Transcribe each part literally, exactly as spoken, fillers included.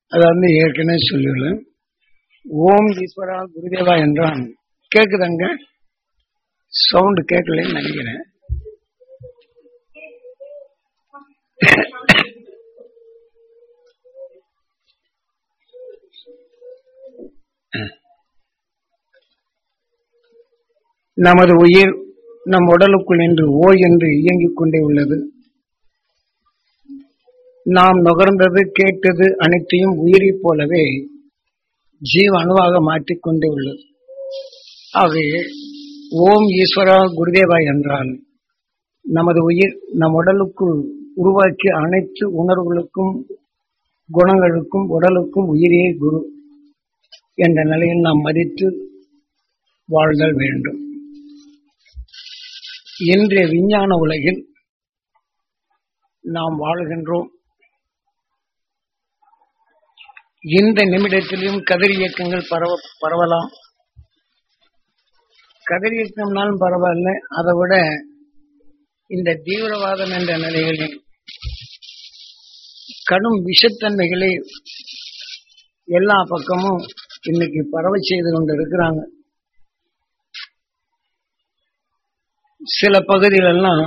அதை வந்து ஏற்கனவே சொல்லியுள்ளேன். ஓம் ஈஸ்வரா குருதேவா என்றான். கேக்குதாங்க? சவுண்ட் கேட்கலன்னு நினைக்கிறேன். நமது உயிர் நம் உடலுக்குள் என்று ஓ என்று இயங்கிக் கொண்டே உள்ளது. நாம் நுகர்ந்தது கேட்டது அனைத்தையும் உயிரை போலவே ஜீவ அணுவாக மாற்றிக்கொண்டே உள்ளது. ஆகவே ஓம் ஈஸ்வரா குருதேவா என்றால் நமது உயிர் நம் உடலுக்குள் உருவாக்கிய அனைத்து உணர்வுகளுக்கும் குணங்களுக்கும் உடலுக்கும் உயிரே குரு என்ற நிலையில் நாம் மதித்து வாழ்தல் வேண்டும். இன்றைய விஞ்ஞான உலகில் நாம் வாழ்கின்றோம். இந்த நிமிடத்திலும் கதிர் இயக்கங்கள் பரவ பரவலாம். கதிர் இயக்கம்னாலும் பரவாயில்ல, அதை விட இந்த தீவிரவாதம் என்ற நிலைகளில் கடும் விஷத்தன்மைகளை எல்லா பக்கமும் இன்னைக்கு பரவ செய்து கொண்டு இருக்கிறாங்க. சில பகுதிகளெல்லாம்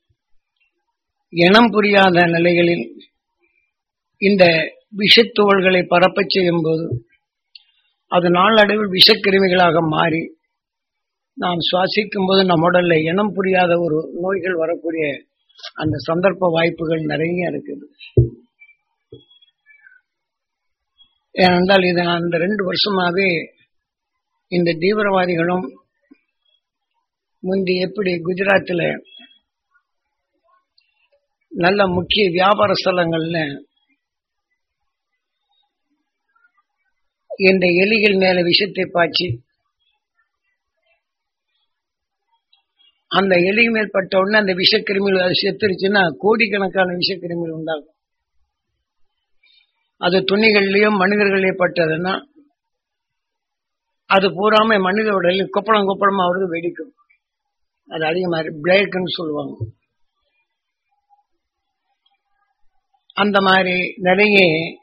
இனம் புரியாத நிலைகளில் இந்த விஷத்துவள்களை பரப்பச் செய்யும் போது அது நாளடைவில் விஷக்கிருமிகளாக மாறி நாம் சுவாசிக்கும் போது நம் உடல்ல இனம் புரியாத ஒரு நோய்கள் வரக்கூடிய அந்த சந்தர்ப்ப வாய்ப்புகள் நிறைய இருக்குது. ஏனென்றால் இது அந்த ரெண்டு வருஷமாவே இந்த தீவிரவாதிகளும் முந்தி எப்படி குஜராத்தில் நல்ல முக்கிய வியாபார ஸ்தலங்கள்ல இந்த எலிகள் மேல விஷத்தை பாய்ச்சி அந்த எலி மேல் பட்ட உடனே அந்த விஷக்கிருமிகள் அது செத்துருச்சுன்னா கோடிக்கணக்கான விஷக்கிருமிகள் உண்டாகும். அது துணிகள்லயும் மனிதர்களே பட்டதுன்னா அது பூராம மனித உடலில் கொப்பளம் கொப்பளமா அவருக்கு வெடிக்கும். அது அதிகமாக பிளேக்குன்னு சொல்லுவாங்க. அந்த மாதிரி நிறைய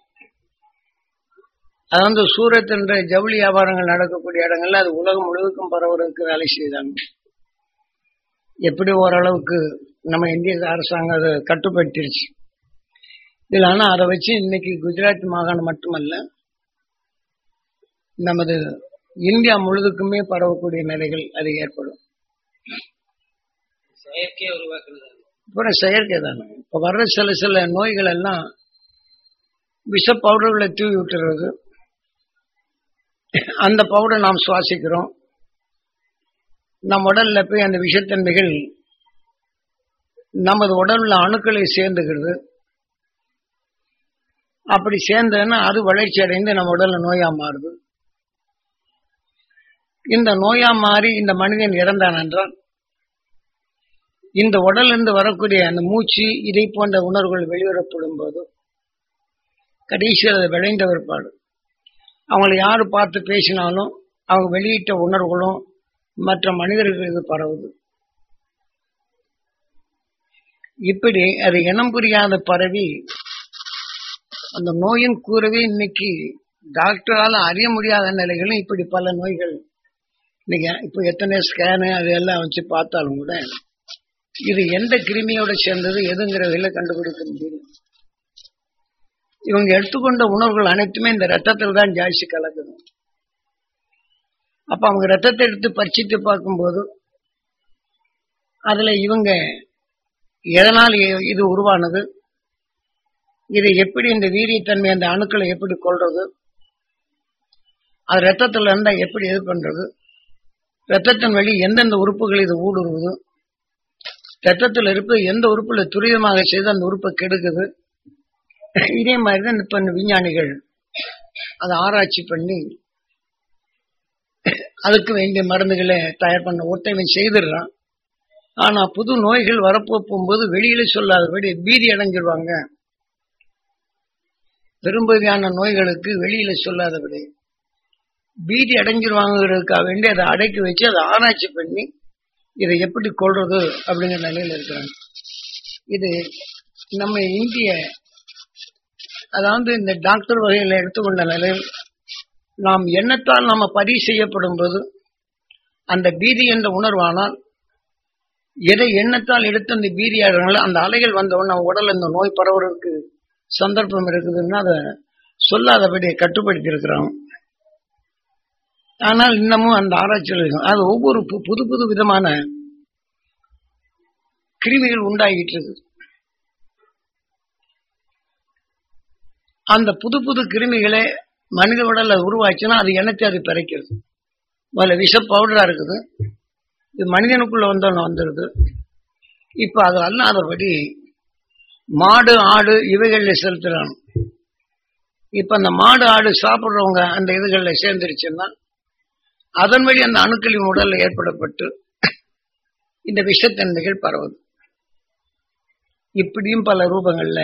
அது வந்து சூரத் என்ற ஜவுளி வியாபாரங்கள் நடக்கக்கூடிய இடங்கள்ல அது உலகம் முழுவதுக்கும் பரவுறதுக்கு வேலை செய்தாங்க. எப்படி ஓரளவுக்கு நம்ம இந்திய அரசாங்கம் அதை கட்டுப்படுத்திருச்சு. இதில் ஆனா அதை வச்சு இன்னைக்கு குஜராத் மாகாணம் மட்டுமல்ல நமது இந்தியா முழுதுக்குமே பரவக்கூடிய நிலைகள் அது ஏற்படும். செயற்கையை உருவாக்குறது பூரா செயற்கை தானே. இப்ப வர்ற சில சில நோய்கள் எல்லாம் விஷ பவுடர்களை தூவி விட்டுறது. அந்த பவுடர் நாம் சுவாசிக்கிறோம். நம் உடல்ல போய் அந்த விஷத்தன்மைகள் நமது உடல்ல அணுக்களை சேர்ந்துக்கிறது. அப்படி சேர்ந்ததுன்னா அது வளர்ச்சி அடைந்து நம்ம உடல்ல நோயா மாறுது. இந்த நோயா மாறி இந்த மனிதன் இறந்தான் என்றால் இந்த உடல் இருந்து வரக்கூடிய அந்த மூச்சு இதை போன்ற உணர்வுகள் வெளிவரப்படும் போது கடைசியில் அதை விளைந்த பிற்பாடு அவங்களை யாரு பார்த்து பேசினாலும் அவங்க வெளியிட்ட உணர்வுகளும் மற்ற மனிதர்களுக்கு பரவுது. இப்படி அது இனம் புரியாத பரவி அந்த நோயின் கூறவே இன்னைக்கு டாக்டரால அறிய முடியாத நிலைகளும் இப்படி பல நோய்கள் இன்னைக்கு இப்போ எத்தனை ஸ்கேனு அது எல்லாம் வச்சு பார்த்தாலும் கூட இது எந்த கிருமியோட சேர்ந்தது எதுங்கிறதுல கண்டுபிடிக்க முடியும். இவங்க எடுத்துக்கொண்ட உணவுகள் அனைத்துமே இந்த ரத்தத்தில் தான் ஜாஸ்தி கலக்குது. அப்ப அவங்க ரத்தத்தை எடுத்து பறிச்சிட்டு பார்க்கும்போது அதுல இவங்க எதனால் இது உருவானது, இது எப்படி இந்த வீரியத்தன்மை அந்த அணுக்களை எப்படி கொள்றது, அது ரத்தத்துல இருந்தா எப்படி இது பண்றது, ரத்தத்தின் வழி எந்தெந்த உறுப்புகள் இது ஊடுருவுது, ரத்தத்தில் இருப்பது எந்த உறுப்புல துரிதமாக செய்து அந்த உறுப்பை கெடுக்குது. இதே மாதிரிதான் இப்ப விஞ்ஞானிகள் அதை ஆராய்ச்சி பண்ணி அதுக்கு வேண்டிய மருந்துகளை தயார் பண்ண ஒருத்தவங்க செய்திடறான். ஆனா புது நோய்கள் வரப்போ போகும்போது வெளியில சொல்லாதபடி பீதி அடைஞ்சிருவாங்க. பெரும்பகுதியான நோய்களுக்கு வெளியில சொல்லாதபடி பீதி அடைஞ்சிருவாங்கிறதுக்காக வேண்டி அதை அடக்கி வச்சு அதை ஆராய்ச்சி பண்ணி இதை எப்படி கொள்றது அப்படிங்கிற நிலையில இருக்கிறாங்க. இது நம்ம இந்திய அதாவது இந்த டாக்டர் வகையில் எடுத்துக்கொண்ட நிலையில் நாம் எண்ணத்தால் நாம பதிவு செய்யப்படும் போது அந்த பீதி என்ற உணர்வானால் எதை எண்ணத்தால் எடுத்து அந்த பீதியாகிறாங்களோ அந்த அலைகள் வந்தவுடனே நம்ம உடல் இந்த நோய் பரவுறதுக்கு சந்தர்ப்பம் இருக்குதுன்னா அதை சொல்லாதபடி கட்டுப்படுத்தி இருக்கிறோம். ஆனால் இன்னமும் அந்த ஆராய்ச்சிகள் அது ஒவ்வொரு புது புது விதமான கிருமிகள் உண்டாகிட்டு இருக்கு. அந்த புது புது கிருமிகளை மனித உடல்ல உருவாச்சுன்னா அது எண்ணத்தை அது பிறக்கிறது. முதல்ல விஷ பவுடரா இருக்குது, இது மனிதனுக்குள்ள வந்தோன்னு வந்துடுது. இப்ப அது அல்லாதபடி மாடு ஆடு இவைகள்ல செலுத்துறாங்க. இப்ப அந்த மாடு ஆடு சாப்பிடுறவங்க அந்த இதுகள்ல சேர்ந்துருச்சுன்னா அதன் வழி அந்த அணுக்களின் உடல்ல ஏற்படப்பட்டு இந்த விஷத்தன்மைகள் பரவுது. இப்படியும் பல ரூபங்கள்ல.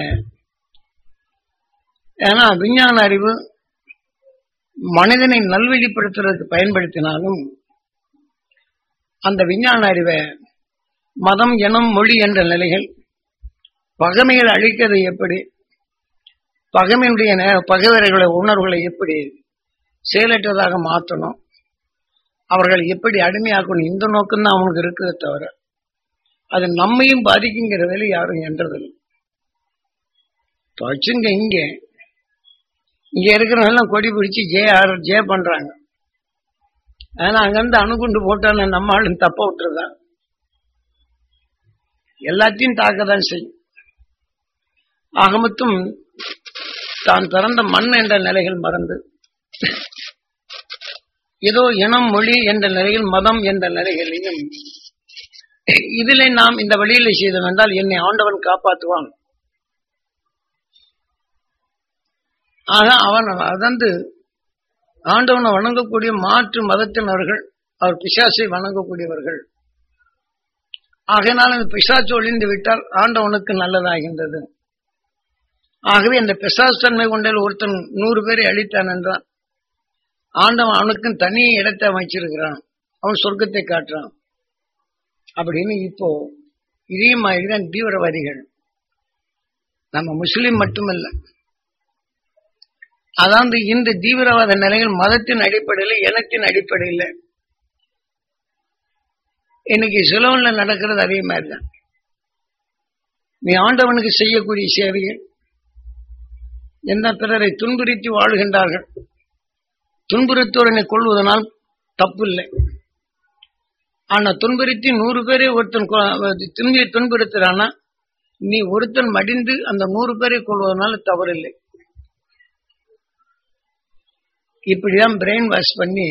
ஏன்னா விஞ்ஞான அறிவு மனிதனை நல்வழிப்படுத்துறதுக்கு பயன்படுத்தினாலும் அந்த விஞ்ஞான அறிவை மதம் இனம் மொழி என்ற நிலைகள் பகைமைகளை அழிக்கிறது எப்படி, பகைமையுடைய பகைவர்களை உணர்வுகளை எப்படி செயலற்றதாக மாற்றணும், அவர்கள் எப்படி அடிமையாக்கணும், இந்த நோக்கம் தான் அவங்களுக்கு இருக்கிறத தவிர அது நம்மையும் பாதிக்குங்கிற வேலை யாரும் என்றதில்லை. தொச்சுங்க இங்க இங்க இருக்கிறவங்க கொடி பிடிச்சி ஜே ஆர் ஜே பண்றாங்க. ஆனா அங்கிருந்து அணுகுண்டு போட்டான்னு நம்ம ஆளும் தப்ப விட்டுருதான் எல்லாத்தையும் தாக்கதான் செய்யும். ஆக மொத்தம் தான் பிறந்த மண் என்ற நிலைகள் மறந்து ஏதோ இனம் மொழி என்ற நிலையில் மதம் என்ற நிலைகளையும் இதில் நாம் இந்த வழியில செய்தோம் என்றால் என்னை ஆண்டவன் காப்பாற்றுவான். ஆக அவன் அதந்து ஆண்டவனை வணங்கக்கூடிய மாற்று மதத்தினர்கள் அவர் பிசாசை வணங்கக்கூடியவர்கள். ஆகையினால் அந்த பிசாசு ஒழிந்து விட்டால் ஆண்டவனுக்கு நல்லதாகின்றது. ஆகவே அந்த பிசாசு தன்மை கொண்ட ஒருத்தன் நூறு பேரை அழித்தான் என்றான், ஆண்டவன் அவனுக்கும் தனி இடத்தை அமைச்சிருக்கிறான், அவன் சொர்க்கத்தை காட்டுறான் அப்படின்னு. இப்போ இதே மாதிரிதான் தீவிரவாதிகள். நம்ம முஸ்லிம் மட்டுமல்ல, அதாவது இந்த தீவிரவாத நிலைகள் மதத்தின் அடிப்படையில் இனத்தின் அடிப்படையில் இன்னைக்கு சிலோன்ல நடக்கிறது அதே மாதிரிதான். நீ ஆண்டவனுக்கு செய்யக்கூடிய சேவைகள் எந்த பிறரை துன்புறுத்தி வாழ்கின்றார்கள். துன்புறுத்தோரனை கொள்வதனால் தப்பு இல்லை. ஆனா துன்புறுத்தி நூறு பேரை ஒருத்தன் துன்பி துன்புறுத்துறானா நீ ஒருத்தன் மடிந்து அந்த நூறு பேரை கொள்வதனால தவறில்லை. இப்படிதான் பிரெயின் வாஷ் பண்ணி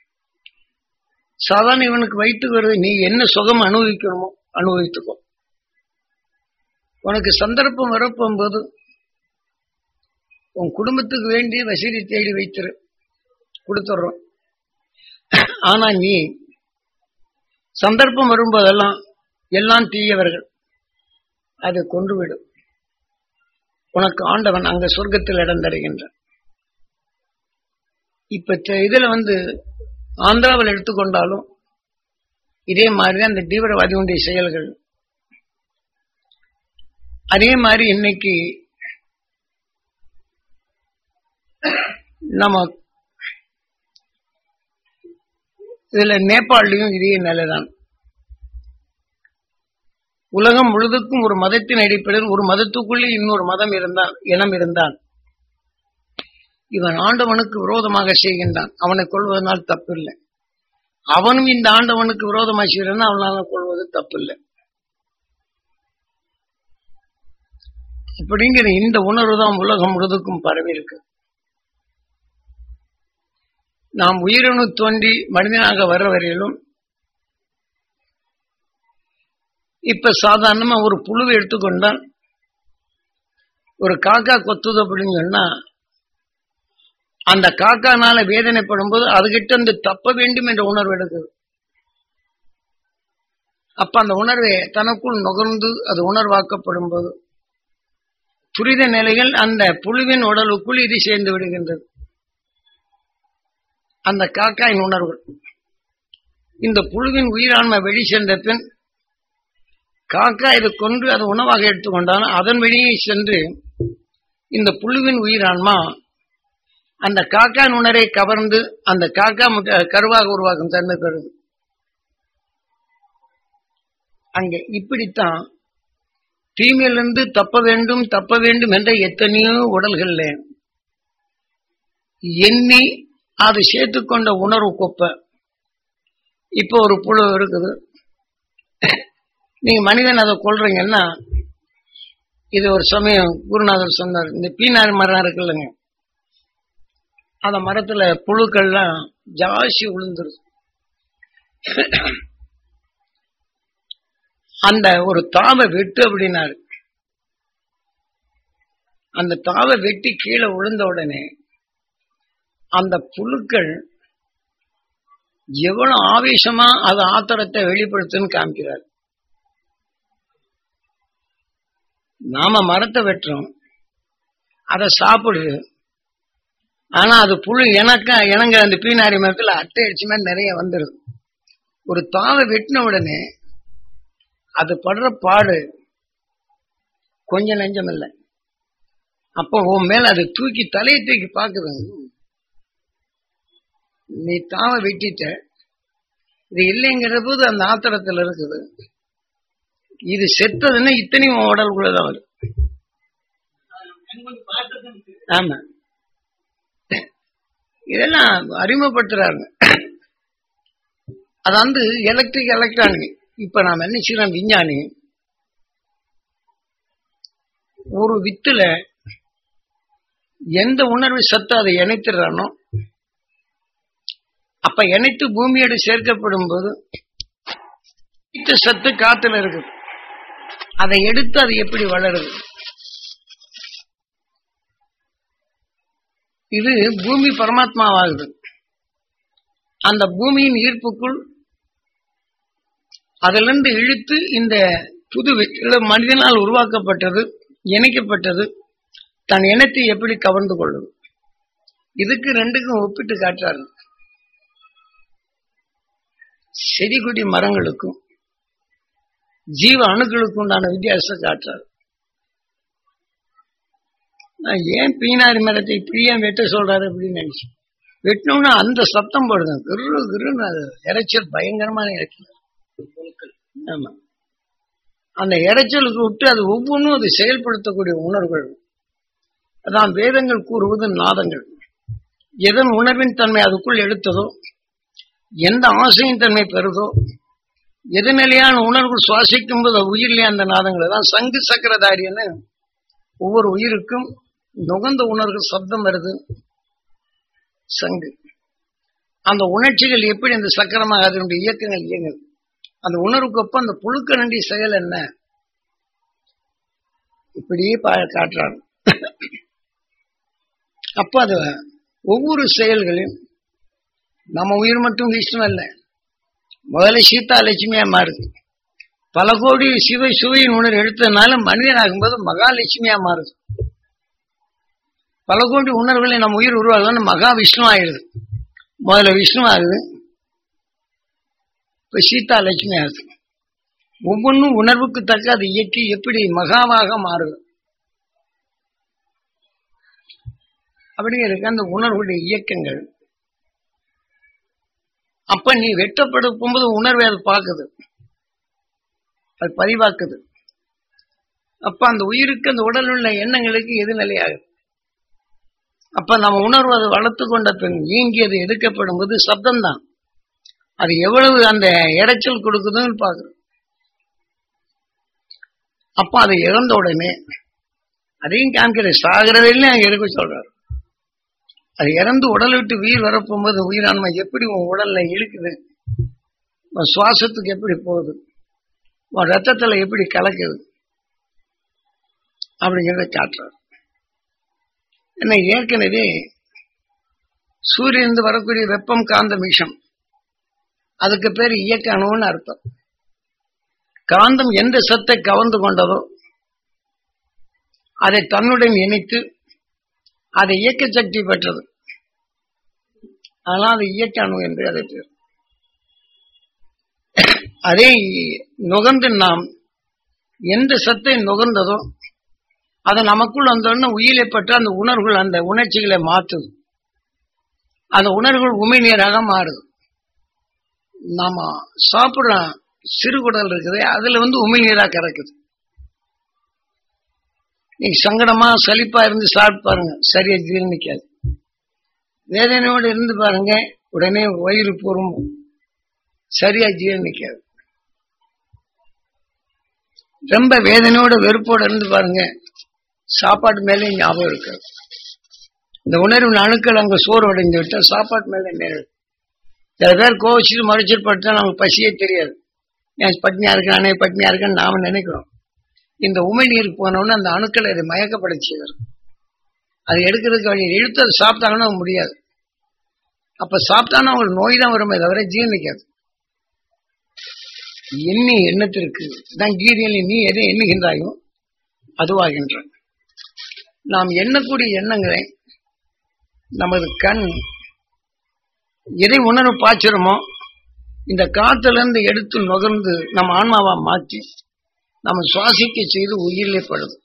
சாதாரண இவனுக்கு வயிற்றுக்கு வருது, நீ என்ன சுகம் அனுபவிக்கணுமோ அனுபவித்துக்கோ, உனக்கு சந்தர்ப்பம் வரப்போகும்போது உன் குடும்பத்துக்கு வேண்டிய வசதி தேடி வைத்திரு, கொடுத்துட்றோம். ஆனா நீ சந்தர்ப்பம் வரும்போதெல்லாம் எல்லாம் தீயவர்கள் அதை கொண்டு விடும், உனக்கு ஆண்டவன் அங்க சொர்க்கத்தில் இடம் தருகின்றான். இப்ப இதுல வந்து ஆந்திராவில் எடுத்துக்கொண்டாலும் இதே மாதிரிதான் இந்த தீவிரவாதிகளுடைய செயல்கள். அதே மாதிரி இன்னைக்கு நம்ம இதுல நேபாளிலையும் இதே நிலைதான். உலகம் முழுதுக்கும் ஒரு மதத்தின் அடிப்படையில் ஒரு மதத்துக்குள்ளே இன்னொரு மதம் இருந்தால் இனம் இருந்தால் இவன் ஆண்டவனுக்கு விரோதமாக செய்கின்றான், அவனை கொள்வதனால் தப்பு இல்லை. அவனும் இந்த ஆண்டவனுக்கு விரோதமாக செய்கிறான், அவனால கொள்வது தப்பு இல்லை. அப்படிங்கிற இந்த உணர்வு தான் உலகம் முழுதுக்கும் பரவி இருக்கு. நாம் உயிரணு தோன்றி மனிதனாக வர வரையிலும் இப்ப சாதாரணமா ஒரு புழுவை எடுத்துக்கொண்டால் ஒரு காக்கா கொத்துது அப்படின்னு சொன்னா அந்த காக்கானால வேதனைப்படும் போது அதுகிட்ட இருந்து தப்ப வேண்டும் என்ற உணர்வு எடுக்குது. அப்ப அந்த உணர்வை தனக்குள் நுகர்ந்து அது உணர்வாக்கப்படும் போது துரித நிலைகள் அந்த புழுவின் உடலுக்குள் இது சேர்ந்து விடுகின்றது. அந்த காக்காயின் உணர்வு இந்த புழுவின் உயிரான்மை வெளி சென்ற பின் காக்கா இதை கொண்டு அது உணவாக எடுத்துக்கொண்டாலும் அதன் வெளியே சென்று இந்த புழுவின் உயிரான்மா அந்த காக்கா நுணரை கவர்ந்து அந்த காக்கா கருவாக உருவாக்கும் தன்மை பெறுது. அங்கே இப்படித்தான் தீமையிலிருந்து தப்ப வேண்டும் தப்ப வேண்டும் என்ற எத்தனையோ உடல்கள்ல எண்ணி அது சேர்த்துக்கொண்ட உணர்வு கொப்ப இப்ப ஒரு புழு இருக்குது. நீங்க மனிதன் அதை கொள்றீங்கன்னா, இது ஒரு சமயம் குருநாதர் சொன்னார், இந்த பீனாரி மரம் இருக்குல்லங்க, அந்த மரத்துல புழுக்கள்லாம் ஜாஸ்தி விழுந்துருது. அந்த ஒரு தாவை வெட்டு அப்படின்னாரு. அந்த தாவை வெட்டி கீழே விழுந்த உடனே அந்த புழுக்கள் எவ்வளவு ஆவேசமா அது ஆத்திரத்தை வெளிப்படுத்துன்னு காமிக்கிறார். நாம மரத்தை வெட்டுறோம், அதை சாப்பிடுது. ஆனா அது புழு எனக்க இணங்க அந்த பீனாரி மரத்துல அட்டை அடிச்சு மாதிரி நிறைய வந்துருது. ஒரு தாவை வெட்டின உடனே அது படுற பாடு கொஞ்சம் நெஞ்சம் இல்லை. அப்போ உன் மேல அது தூக்கி தலையை தூக்கி பாக்குது. நீ தாவை வெட்டிட்ட, இது இல்லைங்கிற போது அந்த ஆத்திரத்துல இருக்குது. இது செத்ததுன்னா இத்தனையும் உடலுக்குள்ளதான் வரும். ஆமா, இதெல்லாம் அறிமுகப்படுத்துறாங்க. அது வந்து எலக்ட்ரிக் எலக்ட்ரானிக். இப்ப நாம் என்ன செய்யறோம், விஞ்ஞானி ஒரு வித்துல எந்த உணர்வு சத்து அதை இணைத்துறானோ, அப்ப இணைத்து பூமியோடு சேர்க்கப்படும் போது சத்து காத்துல இருக்கு. அதை எடுத்து அது எப்படி வளருது? இது பூமி பரமாத்மாவாகுது. அந்த பூமியின் ஈர்ப்புக்குள் அதிலிருந்து இழுத்து இந்த புது மனிதனால் உருவாக்கப்பட்டது, இணைக்கப்பட்டது, தன் இனத்தை எப்படி கவர்ந்து கொள்ளுது. இதுக்கு ரெண்டுக்கும் ஒப்பிட்டு காட்டுறாரு. செடி கொடி மரங்களுக்கும் ஜீவ அணுக்களுக்கு உண்டான வித்தியாசத்தை காட்டுறாரு. ஏன் பீனாரி மரத்தை இப்படி ஏன் வெட்ட சொல்றாரு அப்படின்னு நினைச்சு வெட்டினோம்னா அந்த சத்தம் போடுது, கிரு கிருன்னு அது இறைச்சல், பயங்கரமான இறைச்சல். ஆமா, அந்த இறைச்சலுக்கு விட்டு அது ஒவ்வொன்றும் அது செயல்படுத்தக்கூடிய உணர்வுகள். அதான் வேதங்கள் கூறுவது நாதங்கள். எதன் உணர்வின் தன்மை அதுக்குள் எடுத்ததோ, எந்த ஆசையின் தன்மை பெறுதோ, எது நிலையான உணர்வு சுவாசிக்கும் போது உயிரிலே அந்த நாதங்கள் தான் சங்கு சக்கரதாரியன்னு ஒவ்வொரு உயிருக்கும் நுகர்ந்த உணர்வு சப்தம் வருது. சங்கு அந்த உணர்ச்சிகள் எப்படி அந்த சக்கரமாக அதனுடைய இயக்கங்கள் இயங்குது. அந்த உணர்வுக்கு ஒப்ப அந்த புழுக்க நண்டி செயல் என்ன இப்படியே காட்டுறாங்க. அப்ப அது ஒவ்வொரு செயல்களையும் நம்ம உயிர் மட்டும் விஷ்ணு அல்ல, முதல்ல சீதா லட்சுமியா மாறுது. பல கோடி சிவ சுவையின் உணர்வு எடுத்ததுனால மனிதன் ஆகும்போது மகாலட்சுமியா மாறுது. பல கோடி உணர்வுகளை நம்ம உயிர் உருவாகுது, மகா விஷ்ணு ஆயிடுது. முதல்ல விஷ்ணு ஆகுது, இப்ப சீதா லட்சுமி ஆகுது. ஒவ்வொன்றும் உணர்வுக்கு தக்க அது இயக்கி எப்படி மகாவாக மாறுது. அப்படி இருக்கு அந்த உணர்வுடைய இயக்கங்கள். அப்ப நீ வெட்டப்படும் போது உணர்வை அது பார்க்குது, அது பதிவாக்குது. அப்ப அந்த உயிருக்கு அந்த உடல் உள்ள எண்ணங்களுக்கு எது நிலையாகுது. அப்ப நம்ம உணர்வு அதை வளர்த்து கொண்ட பின் நீங்கி அது எடுக்கப்படும் போது சப்தம் தான் அது எவ்வளவு அந்த இறைச்சல் கொடுக்குதுன்னு பாக்குறோம். அப்ப அதை இழந்த உடனே அதையும் காமிக்கிற சாகிறதில்லை அங்க எடுக்க சொல்றாரு. அது இறந்து உடலை விட்டு உயிர் வரப்போகும்போது உயிரான்மை எப்படி உன் உடல்ல இழுக்குது, உன் சுவாசத்துக்கு எப்படி போகுது, உன் ரத்தத்துல எப்படி கலக்குது அப்படிங்கிறத காட்டுறாரு. என்ன ஏற்கனவே சூரியன் வரக்கூடிய வெப்பம் காந்த விஷம், அதுக்கு பேர் இயக்க அணுன்னு அர்த்தம். காந்தம் எந்த சத்தை கவர்ந்து கொண்டதோ அதை தன்னுடன் இணைத்து அதை இயக்க சக்தி பெற்றது. அதனால் அது இயக்க அணு என்று அதை பேர். அதை நுகர்ந்து நாம் எந்த சத்தை நுகர்ந்ததோ அதை நமக்குள் வந்தோடனே உயிரை பெற்று அந்த உணர்வுகள் அந்த உணர்ச்சிகளை மாற்றுது. அந்த உணர்வுகள் உமிழ்நீராக மாறுது. நாம சாப்பிடுற சிறுகுடல் இருக்குது, அதுல வந்து உமிழ்நீரா கறக்குது. நீங்க சங்கடமா சலிப்பா இருந்து சாப்பிட்டு பாருங்க, சரியா ஜீரணிக்காது. வேதனையோடு இருந்து பாருங்க, உடனே வயிறு பொறுமும், சரியா ஜீரணிக்காது. ரொம்ப வேதனையோட வெறுப்போட இருந்து பாருங்க, சாப்பாட்டு மேலே ஞாபகம் இருக்காது. இந்த உணர்வு அணுக்கள் அங்க சோறு அடைஞ்சு விட்டா சாப்பாட்டு மேல நேரம். சில பேர் கோவிச்சுட்டு மறைச்சிட்டு படுத்தா நமக்கு பசியே தெரியாது. ஏன் பட்னியா இருக்கானே பட்னியா இருக்கான்னு நாம நினைக்கிறோம். இந்த உமிழ்நீருக்கு போனோம்னா அந்த அணுக்களை அதை மயக்கப்படைச்சு அது எடுக்கிறதுக்கு வழி இழுத்து அதை சாப்பிட்டாங்கன்னா முடியாது. அப்ப சாப்பிட்டானா அவங்களுக்கு நோய் தான் வருமே தவிர ஜீரணிக்காது. எண்ணி எண்ணத்திற்கு தான் கீதையில் நீ எதை எண்ணுகின்றாயோ அதுவாகின்ற. நாம் எண்ணக்கூடிய எண்ணங்களை நமது கண் எதை உணர்வு பாய்ச்சிரமோ இந்த காத்துல இருந்து எடுத்து நுகர்ந்து நம்ம ஆன்மாவா மாற்றி நம்ம சுவாசிக்க செய்து உயிரிழப்படுது.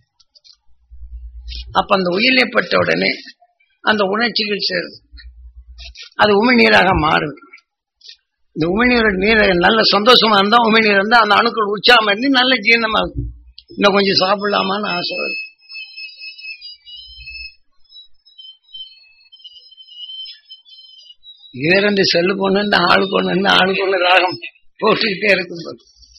அப்ப அந்த உயிரிழப்பட்ட உடனே அந்த உணர்ச்சிகள் சேருது, அது உமிழ்நீராக மாறுது. இந்த உமிழ்நீர் நீர் நல்ல சந்தோஷமா இருந்தா உமிழ்நீர் இருந்தா அந்த அணுக்கள் உற்சாகம் இருந்து நல்ல ஜீரணமாகும். இன்னும் கொஞ்சம் சாப்பிடலாமான்னு ஆசை வருது. இரண்டு செல்லு பொண்ணு ஆளுக்கு ஒண்ணு ஆளுக்கு ஒண்ணு ராகம் போட்டுக்கிட்டே இருக்கும்போது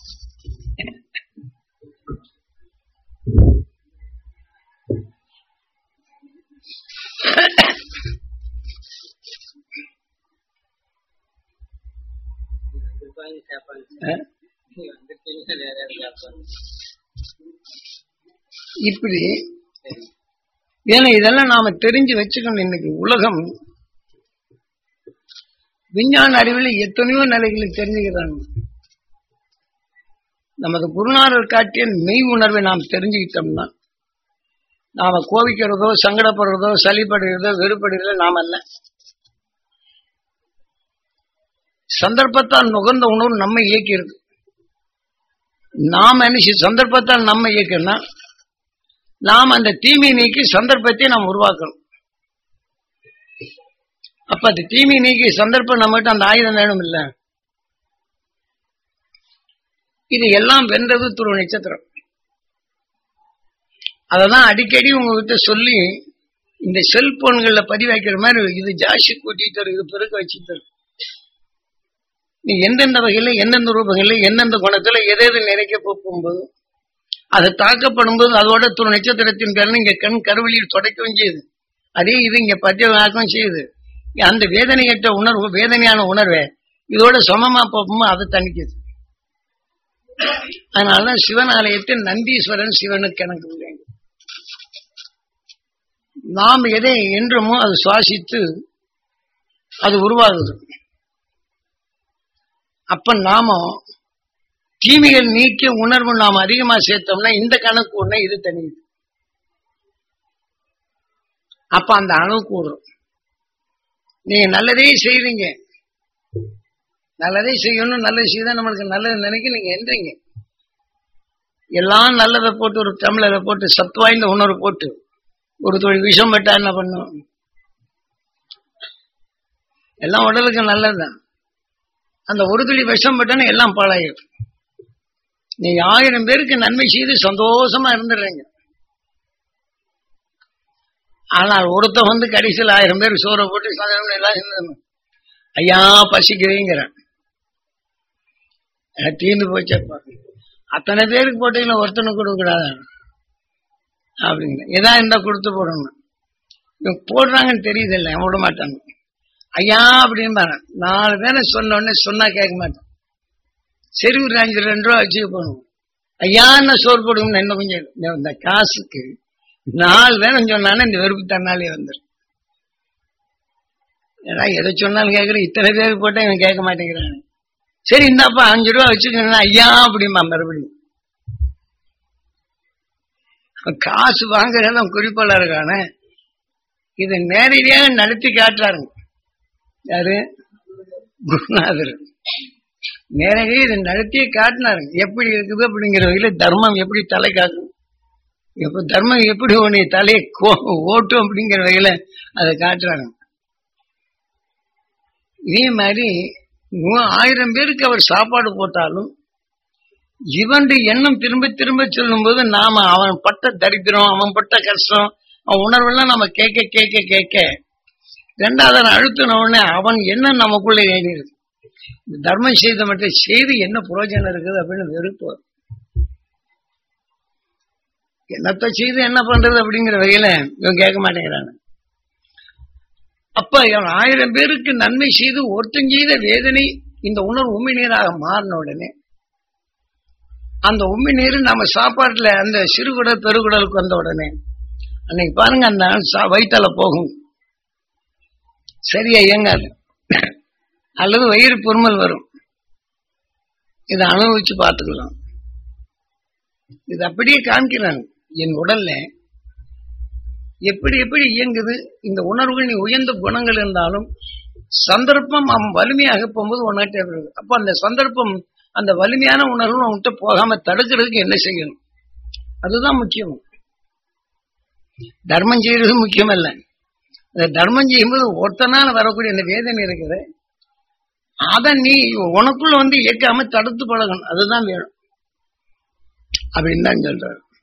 இப்படி ஏன்னா இதெல்லாம் நாம தெரிஞ்சு வச்சுக்கணும். இன்னைக்கு உலகம் விஞ்ஞான அறிவில் எத்தனையோ நிலைகளை தெரிஞ்சுக்கிறாங்க. நமது குருநாதர் காட்டிய மெய் உணர்வை நாம் தெரிஞ்சுக்கிட்டோம்னா நாம கோபிக்கிறதோ சங்கடப்படுறதோ சளிப்படுகிறதோ வெறுப்படுகிறதோ நாம் அல்ல. சந்தர்ப்பத்தால் நுகர்ந்த உணர்வு நம்ம இயக்கிறது. நாம் நினைச்சு சந்தர்ப்பத்தால் நம்ம இயக்கணும்னா நாம் அந்த தீமை நீக்கி சந்தர்ப்பத்தை நாம் உருவாக்கணும். அப்ப அது தீமை நீக்கி சந்தர்ப்பம் நம்மகிட்ட அந்த ஆயுதம் வேணும் இல்ல. இது எல்லாம் வென்றது துருவ நட்சத்திரம். அததான் அடிக்கடி உங்ககிட்ட சொல்லி இந்த செல்போன்கள்ல பதிவாக்கிற மாதிரி இது ஜாஸ்தி கூட்டி தரும், இது பெருக்க வச்சு தரும். நீ எந்தெந்த வகையில எந்தெந்த ரூபங்கள்ல எந்தெந்த குணத்துல எதை எது நினைக்க போகும்போது அது தாக்கப்படும் போது அதோட துரு நட்சத்திரத்தின் பேர்ல இங்க கண் கருவெளியில் தொடக்கவும் செய்யுது. அதே இது இங்க பதிவாக்கவும் செய்யுது. அந்த வேதனையற்ற உணர்வு வேதனையான உணர்வை இதோட சமமா போகும்போது அதை தணிக்குது. அதனால சிவன் ஆலயத்தில் நந்தீஸ்வரன் சிவனுக்கு எனக்கு வேண்டும். நாம் எதை என்றுமோ அது சுவாசித்து அது உருவாகுது. அப்ப நாம தீமைகள் நீக்கிய உணர்வு நாம் அதிகமா சேர்த்தோம்னா இந்த கணக்கு ஒண்ணு இது தனியுது. அப்ப அந்த அணு கூறும். நீங்க நல்லதே செய்றீங்க, நல்லதே செய்யணும், நல்லது செய்தா நம்மளுக்கு நல்லது நினைக்க நீங்க எந்திரிங்க. எல்லாம் நல்லதை போட்டு ஒரு தமிழரை போட்டு சத்து வாய்ந்த உணர்வு போட்டு ஒரு தொழில் விஷம் பட்டா என்ன பண்ணும்? எல்லாம் உடலுக்கு நல்லதுதான். அந்த ஒரு துளி விஷம் பட்டானே எல்லாம் பாழாயிரும். நீங்க ஆயிரம் பேருக்கு நன்மை செய்து சந்தோஷமா இருந்துடுறீங்க. ஆனால் ஒருத்த வந்து கடைசியில் ஆயிரம் பேர் சோறை போட்டு எல்லாம் ஐயா பசிக்கிறீங்கிறான். தீர்ந்து போச்சப்பா, அத்தனை பேருக்கு போட்டீங்கன்னா ஒருத்தனுக்கு கொடுக்க கூடாது அப்படிங்கிற ஏதாவது இருந்தா கொடுத்து போடணும். இவங்க போடுறாங்கன்னு தெரியுது இல்லை, விட மாட்டாங்க. ஐயா அப்படின்னு நாலு பேரை சொன்ன உடனே சொன்னா கேட்க மாட்டேன். சரி ஒரு அஞ்சு ரெண்டு ரூபா வச்சு போகணும். ஐயா என்ன சோறு போடுங்கன்னு என்ன கொஞ்சம் இந்த காசுக்கு நாலு பேரும் சொன்னானே இந்த வெறுப்பு தன்னாலே வந்துடும். ஏன்னா எதை சொன்னாலும் கேட்கறேன், இத்தனை பேருக்கு போட்டா இவன் கேட்க மாட்டேங்கிறான். சரி இந்தாப்பா அஞ்சு ரூபா வச்சுக்கோங்க ஐயா அப்படிமா மறுபடியும் காசு வாங்குறதும் குறிப்பாளர் இருக்கான இதை நேரடியாக நடத்தி காட்டுறாருங்க. யாரு? குருநாதர் நேரடியாக இதை நடத்தியே காட்டினாருங்க. எப்படி இருக்குது அப்படிங்கிற வகையில தர்மம் எப்படி தலை காக்கும். எப்ப தர்மம் எப்படி உன்னை தலையை ஓட்டும் அப்படிங்கிற வகையில அதை காட்டுறாங்க. இதே மாதிரி ஆயிரம் பேருக்கு அவர் சாப்பாடு போட்டாலும் இவனுடைய எண்ணம் திரும்ப திரும்ப சொல்லும் போது நாம அவன் பட்ட தரித்திரம், அவன் பட்ட கஷ்டம், அவன் உணர்வெல்லாம் நம்ம கேட்க கேட்க கேட்க ரெண்டாவது அழுத்தின உடனே அவன் எண்ணம் நமக்குள்ள ஏறிடுது. தர்மம் செய்த மட்டும் செய்து என்ன பிரயோஜனம் இருக்குது அப்படின்னு வெறுப்பு. என்னத்தை செய்து என்ன பண்றது அப்படிங்கிற வகையில இவன் கேட்க மாட்டேங்கிறாங்க. அப்ப ஆயிரம் பேருக்கு நன்மை செய்து ஒருத்தன் செய்த வேதனை இந்த உணர்வு உண்மை நீராக மாறின உடனே அந்த உண்மை நீர் நம்ம சாப்பாட்டுல அந்த சிறுகுடல் பெருகுடலுக்கு வந்த உடனே அன்னைக்கு பாருங்க அந்த வயிற்றால போகும், சரியா இயங்காது, அல்லது வயிறு பொறுமல் வரும். இதை அனுபவிச்சு பார்த்துக்கலாம். இது அப்படியே காமிக்கிறாங்க. என் உடல்ல எப்படி எப்படி இயங்குது இந்த உணர்வுகள். நீ உயர்ந்த குணங்கள் இருந்தாலும் சந்தர்ப்பம் அவன் வலிமையாக போகும்போது உனக்கிட்ட வருது. அப்ப அந்த சந்தர்ப்பம் அந்த வலிமையான உணர்வு உன்கிட்ட போகாம தடுக்கிறதுக்கு என்ன செய்யணும், அதுதான் முக்கியம். தர்மம் செய்யறது முக்கியம் அல்ல. அந்த தர்மம் செய்யும்போது ஒருத்தனால வரக்கூடிய அந்த வேதனை இருக்குது, அதை நீ உனக்குள்ள வந்து இயக்காம தடுத்து பழகணும். அதுதான் வேணும் அப்படின்னு தான் சொல்றாரு.